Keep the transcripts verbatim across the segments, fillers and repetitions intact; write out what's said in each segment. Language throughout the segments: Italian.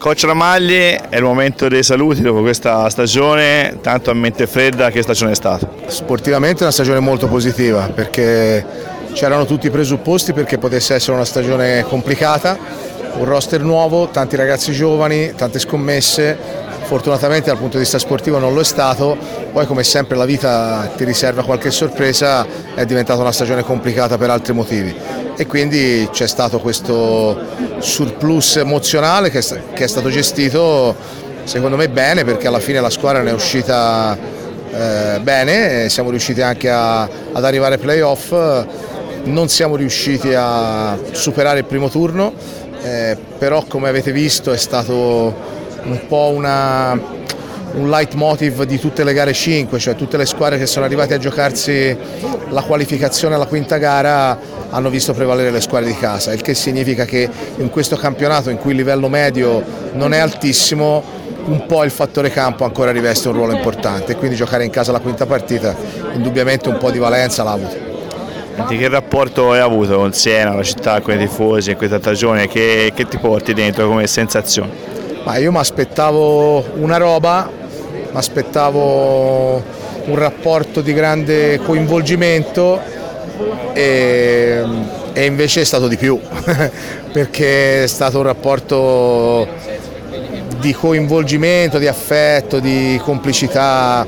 Coach Ramagli, è il momento dei saluti dopo questa stagione, tanto a mente fredda. Che stagione è stata? Sportivamente è una stagione molto positiva, perché c'erano tutti i presupposti perché potesse essere una stagione complicata, un roster nuovo, tanti ragazzi giovani, tante scommesse. Fortunatamente dal punto di vista sportivo non lo è stato, poi come sempre la vita ti riserva qualche sorpresa, è diventata una stagione complicata per altri motivi e quindi c'è stato questo surplus emozionale che è stato gestito secondo me bene, perché alla fine la squadra ne è uscita eh, bene, siamo riusciti anche a, ad arrivare ai playoff, non siamo riusciti a superare il primo turno, eh, però come avete visto è stato un po' una, un leitmotiv di tutte le gare cinque, cioè tutte le squadre che sono arrivate a giocarsi la qualificazione alla quinta gara hanno visto prevalere le squadre di casa, il che significa che in questo campionato in cui il livello medio non è altissimo, un po' il fattore campo ancora riveste un ruolo importante e quindi giocare in casa la quinta partita indubbiamente un po' di valenza l'ha avuto. Che rapporto hai avuto con Siena, la città, con i tifosi in questa stagione? Che, che ti porti dentro come sensazione? Ma io mi aspettavo una roba, mi aspettavo un rapporto di grande coinvolgimento e, e invece è stato di più, perché è stato un rapporto di coinvolgimento, di affetto, di complicità.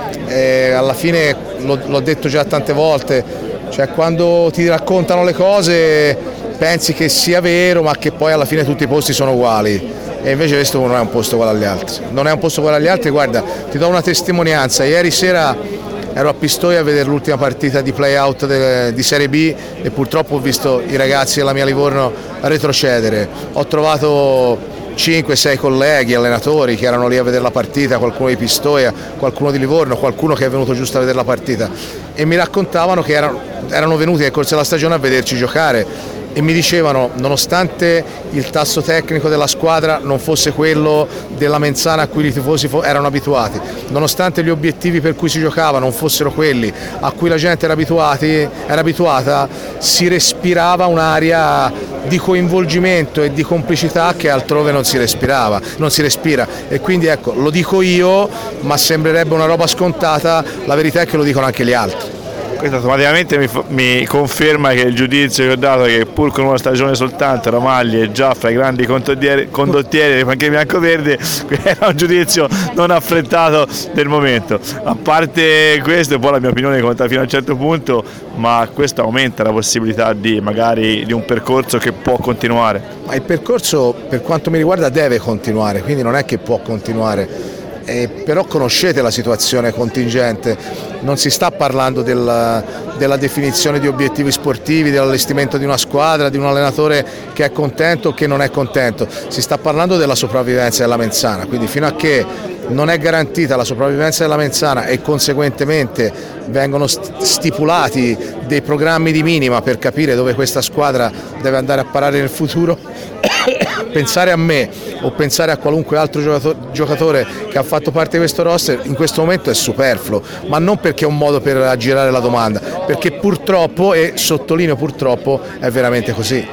E alla fine l'ho detto già tante volte, cioè quando ti raccontano le cose pensi che sia vero ma che poi alla fine tutti i posti sono uguali. E invece questo non è un posto uguale agli altri, non è un posto uguale agli altri. Guarda, ti do una testimonianza, ieri sera ero a Pistoia a vedere l'ultima partita di play-out di Serie B e purtroppo ho visto i ragazzi della mia Livorno retrocedere, ho trovato cinque sei colleghi, allenatori che erano lì a vedere la partita, qualcuno di Pistoia, qualcuno di Livorno, qualcuno che è venuto giusto a vedere la partita e mi raccontavano che erano, erano venuti nel corso della stagione a vederci giocare. E mi dicevano, nonostante il tasso tecnico della squadra non fosse quello della Menzana a cui i tifosi erano abituati, nonostante gli obiettivi per cui si giocava non fossero quelli a cui la gente era, abituati, era abituata, si respirava un'aria di coinvolgimento e di complicità che altrove non si respirava, non si respira. E quindi ecco, lo dico io, ma sembrerebbe una roba scontata, la verità è che lo dicono anche gli altri. Questo automaticamente mi, mi conferma che il giudizio che ho dato, che pur con una stagione soltanto Ramagli è già fra i grandi condottieri dei panchini biancoverdi, era un giudizio non affrettato del momento. A parte questo, poi la mia opinione conta fino a un certo punto, ma questo aumenta la possibilità di magari di un percorso che può continuare. Ma il percorso per quanto mi riguarda deve continuare, quindi non è che può continuare. Eh, però conoscete la situazione contingente, non si sta parlando del, della definizione di obiettivi sportivi, dell'allestimento di una squadra, di un allenatore che è contento o che non è contento, si sta parlando della sopravvivenza della Menzana, quindi fino a che non è garantita la sopravvivenza della Menzana e conseguentemente vengono stipulati dei programmi di minima per capire dove questa squadra deve andare a parare nel futuro, pensare a me o pensare a qualunque altro giocatore che ha fatto parte di questo roster in questo momento è superfluo, ma non perché è un modo per aggirare la domanda, perché purtroppo, e sottolineo purtroppo, è veramente così.